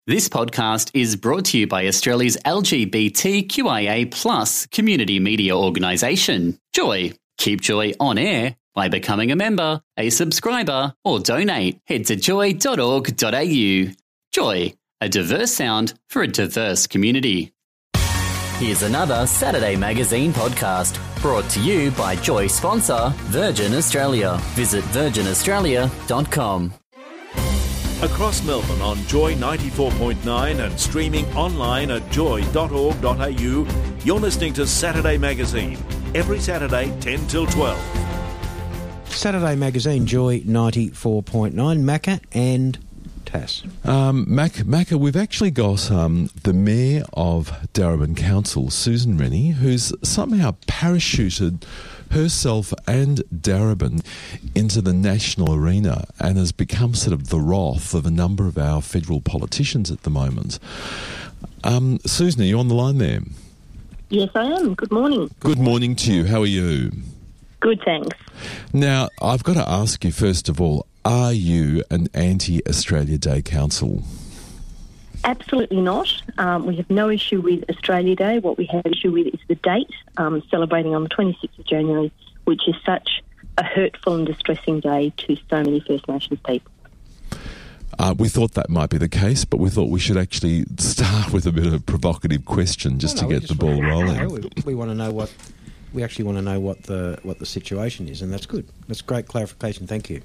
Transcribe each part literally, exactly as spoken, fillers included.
This podcast is brought to you by Australia's L G B T Q I A plus community media organisation, Joy. Keep Joy on air by becoming a member, a subscriber, or donate. Head to joy dot org dot a u. Joy, a diverse sound for a diverse community. Here's another Saturday Magazine podcast brought to you by Joy sponsor Virgin Australia. Visit virgin australia dot com. Across Melbourne on Joy ninety-four point nine and streaming online at joy dot org dot a u, you're listening to Saturday Magazine, every Saturday ten till twelve. Saturday Magazine, Joy ninety-four point nine, Macca and Tass. Um, Mac, Macca, we've actually got um, the Mayor of Darebin Council, Susan Rennie, who's somehow parachuted herself and Darebin into the national arena and has become sort of the wrath of a number of our federal politicians at the moment. Um, Susan, are you on the line there? Yes, I am. Good morning. Good morning to you. How are you? Good, thanks. Now, I've got to ask you, first of all, are you an anti-Australia Day council? Absolutely not. Um, we have no issue with Australia Day. What we have issue with is the date, um, celebrating on the twenty-sixth of January, which is such a hurtful and distressing day to so many First Nations people. Uh, we thought that might be the case, but we thought we should actually start with a bit of a provocative question just no, no, to get the ball want, rolling. No, we, we want to know what we actually want to know what the what the situation is, and that's good. That's great clarification. Thank you.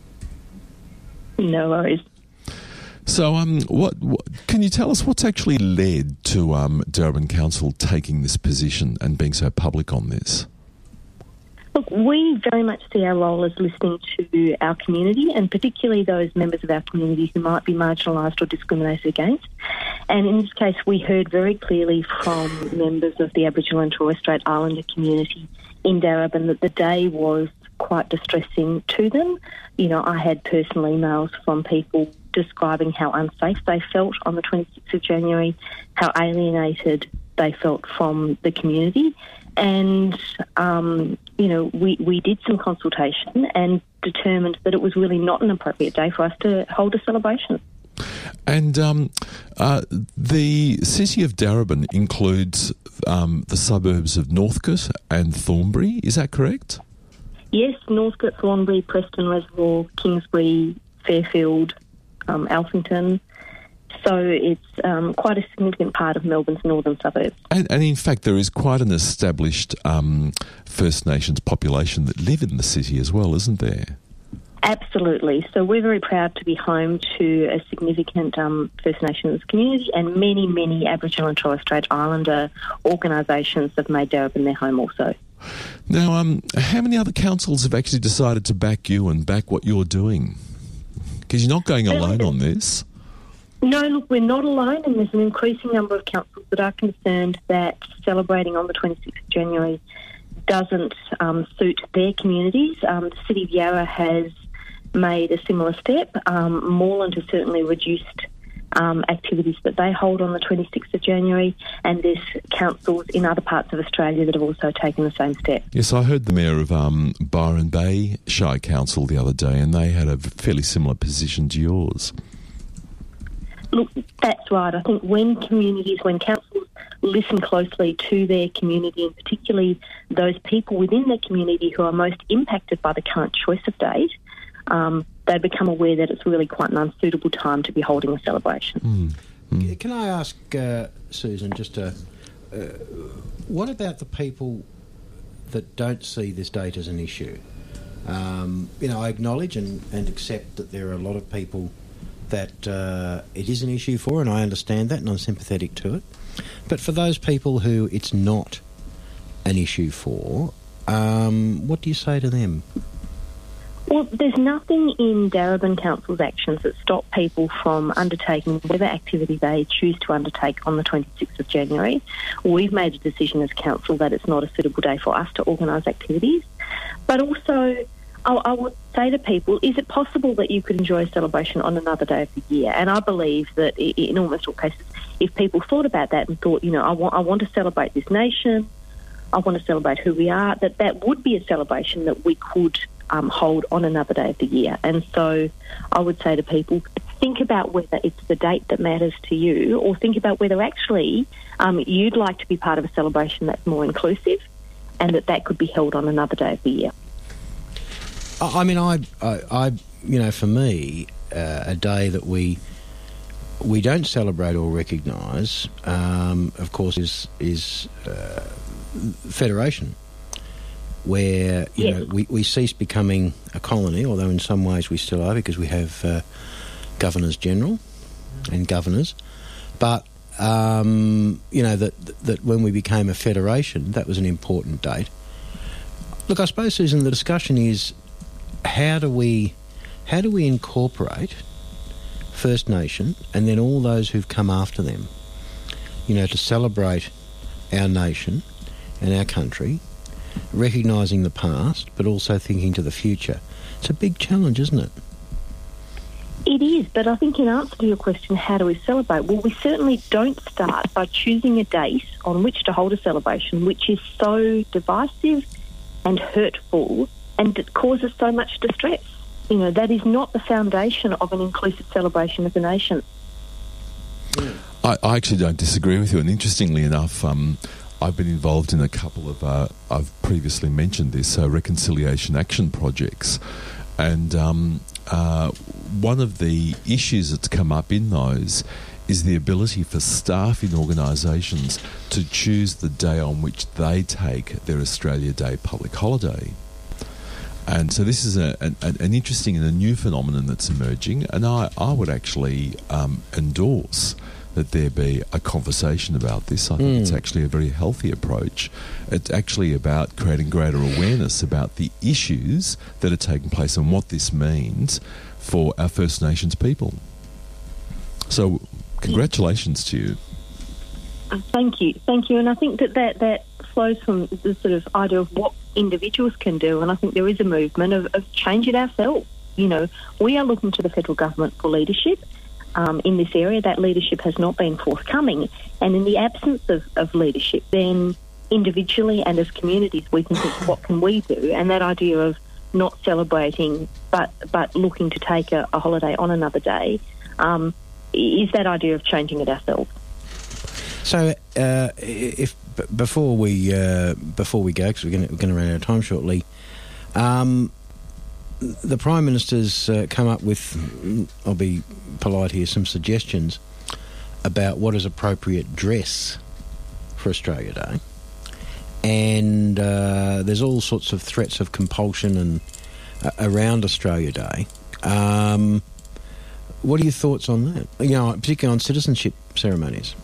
No worries. So, um, what, what can you tell us? What's actually led to um, Darebin Council taking this position and being so public on this? Look, we very much see our role as listening to our community, and particularly those members of our community who might be marginalised or discriminated against. And in this case, we heard very clearly from members of the Aboriginal and Torres Strait Islander community in Darebin that the day was quite distressing to them. You know, I had personal emails from people describing how unsafe they felt on the twenty-sixth of January, how alienated they felt from the community. And, um, you know, we, we did some consultation and determined that it was really not an appropriate day for us to hold a celebration. And um, uh, the city of Darebin includes um, the suburbs of Northcote and Thornbury, is that correct? Yes, Northcote, Thornbury, Preston Reservoir, Kingsbury, Fairfield, um, Alphington. So it's um, quite a significant part of Melbourne's northern suburbs. And, and in fact, there is quite an established um, First Nations population that live in the city as well, isn't there? Absolutely. So we're very proud to be home to a significant um, First Nations community, and many, many Aboriginal and Torres Strait Islander organisations have made Darebin their home also. Now, um, how many other councils have actually decided to back you and back what you're doing? Because you're not going alone on this. No, look, we're not alone, and there's an increasing number of councils that are concerned that celebrating on the twenty-sixth of January doesn't um, suit their communities. Um, the City of Yarra has made a similar step. Um, Moreland has certainly reduced um, activities that they hold on the twenty-sixth of January, and there's councils in other parts of Australia that have also taken the same step. Yes, I heard the Mayor of um, Byron Bay Shire Council the other day, and they had a fairly similar position to yours. Look, that's right. I think when communities, when councils listen closely to their community, and particularly those people within their community who are most impacted by the current choice of date, um, they become aware that it's really quite an unsuitable time to be holding a celebration. Mm. Mm. Can I ask, uh, Susan, just a, uh, what about the people that don't see this date as an issue? Um, you know, I acknowledge and, and accept that there are a lot of people that uh, it is an issue for, and I understand that and I'm sympathetic to it. But for those people who it's not an issue for, um, what do you say to them? Well, there's nothing in Darebin Council's actions that stop people from undertaking whatever activity they choose to undertake on the twenty-sixth of January. We've made a decision as council that it's not a suitable day for us to organise activities. But also, I, I would say to people, is it possible that you could enjoy a celebration on another day of the year? And I believe that in almost all cases, if people thought about that and thought, you know, I want, I want to celebrate this nation, I want to celebrate who we are, that that would be a celebration that we could um, hold on another day of the year. And so I would say to people, think about whether it's the date that matters to you, or think about whether actually um, you'd like to be part of a celebration that's more inclusive, and that that could be held on another day of the year. I mean, I, I, I you know, for me, uh, a day that we we don't celebrate or recognise, um, of course, is is uh, Federation, where you yes. know we, we cease becoming a colony, although in some ways we still are because we have uh, governors general and governors, but um, you know that that when we became a federation, that was an important date. Look, I suppose, Susan, the discussion is how do we how do we incorporate First Nation and then all those who've come after them, you know, to celebrate our nation and our country, recognising the past but also thinking to the future. It's a big challenge, isn't it? It is, but I think in answer to your question, how do we celebrate? Well, we certainly don't start by choosing a date on which to hold a celebration, which is so divisive and hurtful and that causes so much distress. You know, that is not the foundation of an inclusive celebration of the nation. I, I actually don't disagree with you, and interestingly enough, um, I've been involved in a couple of, uh, I've previously mentioned this, uh, reconciliation action projects, and um, uh, one of the issues that's come up in those is the ability for staff in organisations to choose the day on which they take their Australia Day public holiday. And so this is a, an, an interesting and a new phenomenon that's emerging, and I, I would actually um, endorse that there be a conversation about this. I think mm. it's actually a very healthy approach. It's actually about creating greater awareness about the issues that are taking place and what this means for our First Nations people. So congratulations to you. Thank you. Thank you. And I think that that, that flows from the sort of idea of what individuals can do, and I think there is a movement of, of change it ourselves. You know, we are looking to the federal government for leadership um, in this area. That leadership has not been forthcoming, and in the absence of, of leadership, then individually and as communities we can think, what can we do? And that idea of not celebrating but but looking to take a, a holiday on another day um, is that idea of changing it ourselves. So, uh, if b- before we uh, before we go, because we're going to run out of time shortly, um, the Prime Minister's uh, come up with, I'll be polite here, some suggestions about what is appropriate dress for Australia Day, and uh, there's all sorts of threats of compulsion and uh, around Australia Day. Um, what are your thoughts on that? You know, particularly on citizenship ceremonies.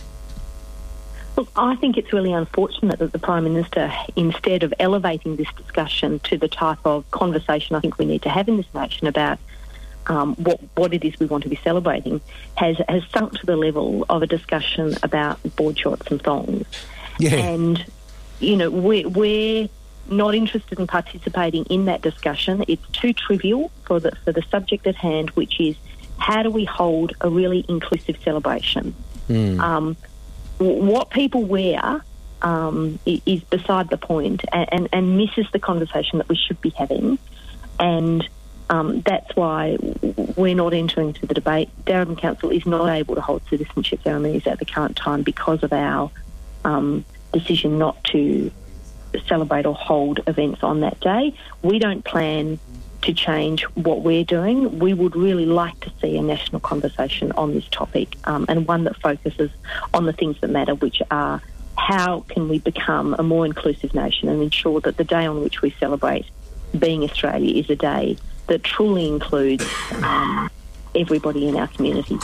Look, I think it's really unfortunate that the Prime Minister, instead of elevating this discussion to the type of conversation I think we need to have in this nation about um, what what it is we want to be celebrating, has, has sunk to the level of a discussion about board shorts and thongs. Yeah. And, you know, we're, we're not interested in participating in that discussion. It's too trivial for the, for the subject at hand, which is how do we hold a really inclusive celebration? Mm. Um What people wear um, is beside the point and, and, and misses the conversation that we should be having. And um, that's why we're not entering into the debate. Darebin Council is not able to hold citizenship ceremonies at the current time because of our um, decision not to celebrate or hold events on that day. We don't plan to change what we're doing. We would really like to see a national conversation on this topic, um, and one that focuses on the things that matter, which are how can we become a more inclusive nation and ensure that the day on which we celebrate being Australia is a day that truly includes um, everybody in our community.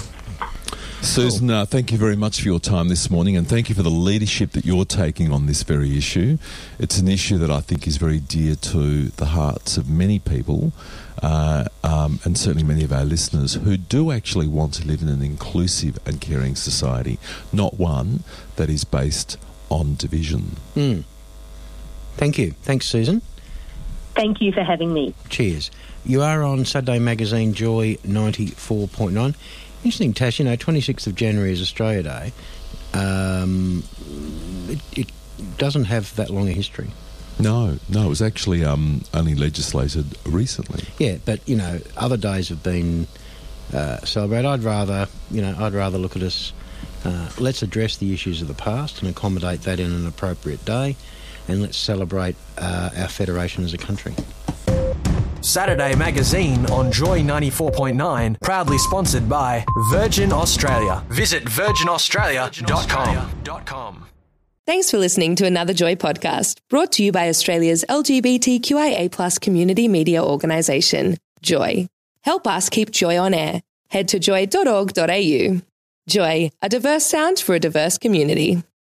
Susan, uh, thank you very much for your time this morning, and thank you for the leadership that you're taking on this very issue. It's an issue that I think is very dear to the hearts of many people, uh, um, and certainly many of our listeners who do actually want to live in an inclusive and caring society, not one that is based on division. Mm. Thank you. Thanks, Susan. Thank you for having me. Cheers. You are on Saturday Magazine Joy ninety-four point nine. Interesting, Tash, you know, twenty-sixth of January is Australia Day. Um, it, it doesn't have that long a history. No, no, it was actually um, only legislated recently. Yeah, but, you know, other days have been uh, celebrate. I'd rather, you know, I'd rather look at us. Uh, let's address the issues of the past and accommodate that in an appropriate day, and let's celebrate uh, our federation as a country. Saturday Magazine on Joy ninety-four point nine, proudly sponsored by Virgin Australia. Visit virgin australia dot com. Thanks for listening to another Joy podcast, brought to you by Australia's L G B T Q I A plus community media organisation, Joy. Help us keep Joy on air. Head to joy dot org dot a u. Joy, a diverse sound for a diverse community.